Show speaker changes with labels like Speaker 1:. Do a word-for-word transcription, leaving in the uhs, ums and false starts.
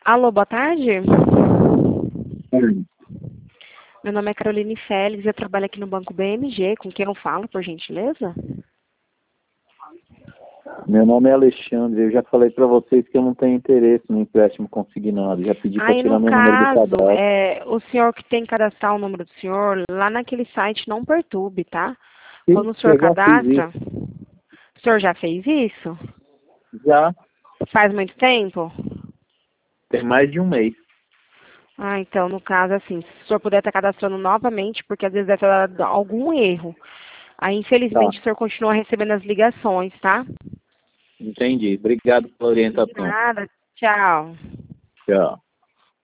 Speaker 1: Alô, boa tarde.
Speaker 2: Sim.
Speaker 1: Meu nome é Caroline Félix, eu trabalho aqui no Banco B M G. Com quem eu falo, por gentileza?
Speaker 2: Meu nome é Alexandre. Eu já falei para vocês que eu não tenho interesse no empréstimo consignado. Já pedi para
Speaker 1: Aí,
Speaker 2: tirar
Speaker 1: no
Speaker 2: meu número do
Speaker 1: caso,
Speaker 2: cadastro.
Speaker 1: é, o senhor que tem que cadastrar o número do senhor, lá naquele site não perturbe, tá?
Speaker 2: Sim,
Speaker 1: Quando o senhor
Speaker 2: eu já fiz
Speaker 1: cadastra,
Speaker 2: isso.
Speaker 1: o senhor já fez isso?
Speaker 2: Já
Speaker 1: Faz muito tempo?
Speaker 2: tem mais de um mês.
Speaker 1: Ah, então, no caso, assim, se o senhor puder estar cadastrando novamente, porque às vezes deve ter dado algum erro. Aí,
Speaker 2: Tá,
Speaker 1: infelizmente, o senhor continua recebendo as ligações, tá?
Speaker 2: entendi. Obrigado pela
Speaker 1: De
Speaker 2: orientação.
Speaker 1: nada. Tchau.
Speaker 2: Tchau.